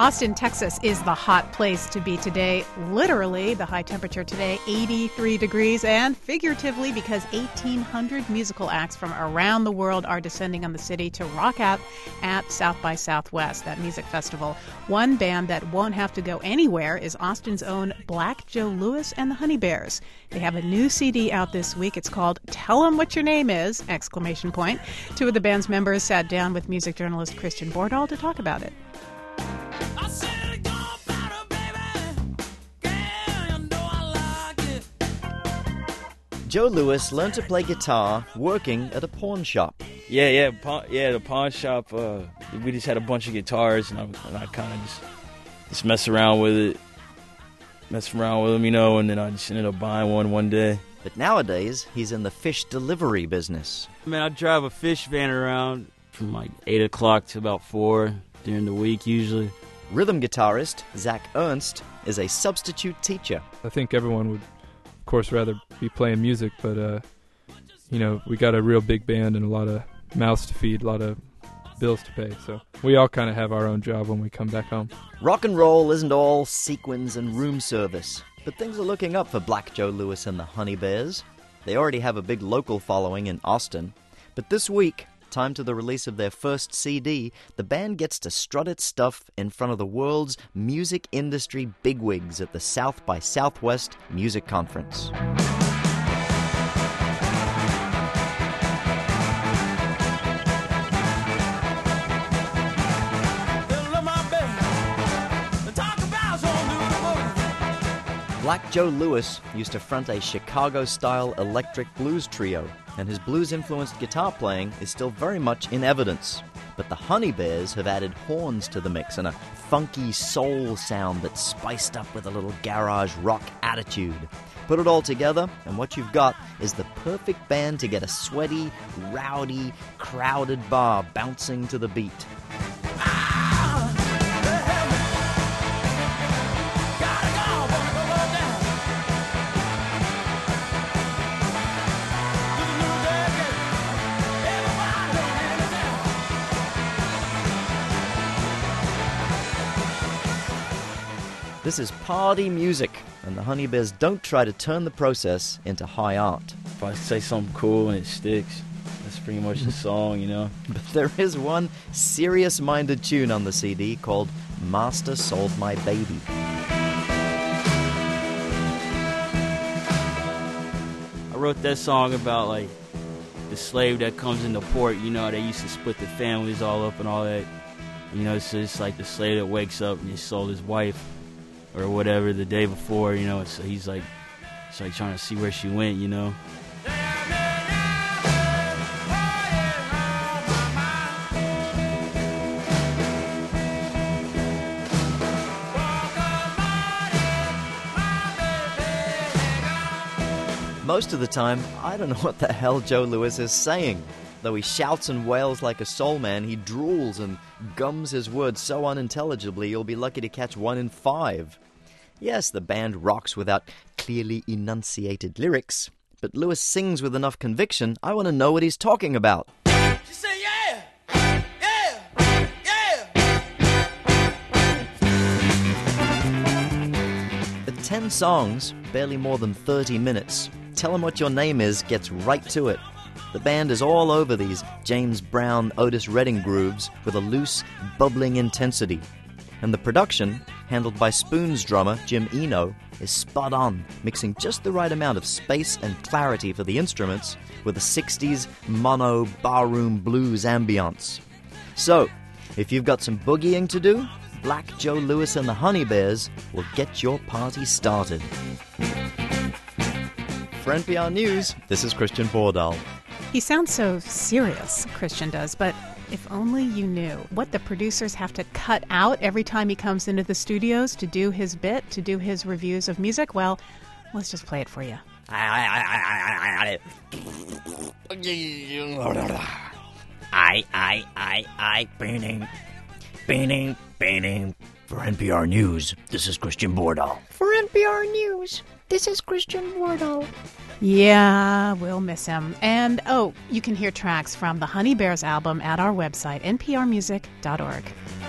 Austin, Texas is the hot place to be today. Literally, the high temperature today, 83 degrees, and figuratively because 1,800 musical acts from around the world are descending on the city to rock out at South by Southwest, that music festival. One band that won't have to go anywhere is Austin's own Black Joe Lewis and the Honey Bears. They have a new CD out this week. It's called Tell 'Em What Your Name Is! Exclamation point. Two of the band's members sat down with music journalist Christian Bordahl to talk about it. Joe Lewis learned to play guitar working at a pawn shop. The pawn shop. We just had a bunch of guitars, and I kind of just mess around with them, and then I just ended up buying one day. But nowadays, he's in the fish delivery business. I drive a fish van around from like 8 o'clock to about 4 during the week usually. Rhythm guitarist Zach Ernst is a substitute teacher. I think everyone would, of course, rather be playing music, but, we got a real big band and a lot of mouths to feed, a lot of bills to pay, so we all kind of have our own job when we come back home. Rock and roll isn't all sequins and room service, but things are looking up for Black Joe Lewis and the Honey Bears. They already have a big local following in Austin, but this week, time to the release of their first CD, the band gets to strut its stuff in front of the world's music industry bigwigs at the South by Southwest Music Conference. Black Joe Lewis used to front a Chicago-style electric blues trio, and his blues-influenced guitar playing is still very much in evidence. But the Honey Bears have added horns to the mix and a funky soul sound that's spiced up with a little garage rock attitude. Put it all together, and what you've got is the perfect band to get a sweaty, rowdy, crowded bar bouncing to the beat. This is party music, and the Honey Bears don't try to turn the process into high art. If I say something cool and it sticks, that's pretty much the song, But there is one serious-minded tune on the CD called Master Sold My Baby. I wrote that song about, the slave that comes into port, they used to split the families all up and all that. So it's like the slave that wakes up and he sold his wife or whatever the day before, so he's like trying to see where she went, Most of the time, I don't know what the hell Joe Lewis is saying. Though he shouts and wails like a soul man, he drools and gums his words so unintelligibly you'll be lucky to catch 1 in 5. Yes, the band rocks without clearly enunciated lyrics, but Lewis sings with enough conviction, I want to know what he's talking about. She said, yeah, yeah, yeah. At 10 songs, barely more than 30 minutes, Tell 'Em What Your Name Is gets right to it. The band is all over these James Brown, Otis Redding grooves with a loose, bubbling intensity. And the production, handled by Spoon's drummer, Jim Eno, is spot on, mixing just the right amount of space and clarity for the instruments with a 60s mono barroom blues ambiance. So, if you've got some boogieing to do, Black Joe Lewis and the Honey Bears will get your party started. For NPR News, this is Christian Bordahl. He sounds so serious, Christian does, but if only you knew what the producers have to cut out every time he comes into the studios to do his bit, to do his reviews of music. Well, let's just play it for you. Beaning. For NPR News, this is Christian Bordahl. For NPR News, this is Christian Bordahl. Yeah, we'll miss him. And, you can hear tracks from the Honey Bears album at our website, nprmusic.org.